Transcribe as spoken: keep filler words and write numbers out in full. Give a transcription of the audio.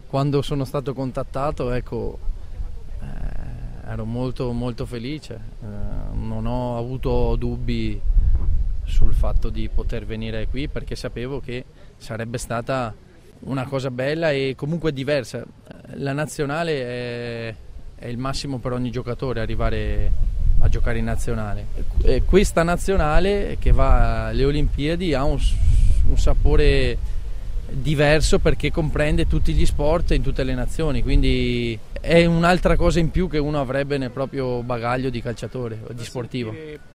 quando sono stato contattato, ecco, eh, ero molto molto felice, eh, non ho avuto dubbi sul fatto di poter venire qui, perché sapevo che sarebbe stata una cosa bella e comunque diversa. La nazionale è, è il massimo per ogni giocatore, arrivare a giocare in nazionale. E questa nazionale che va alle Olimpiadi ha un, un sapore diverso, perché comprende tutti gli sport in tutte le nazioni, quindi è un'altra cosa in più che uno avrebbe nel proprio bagaglio di calciatore o di sportivo.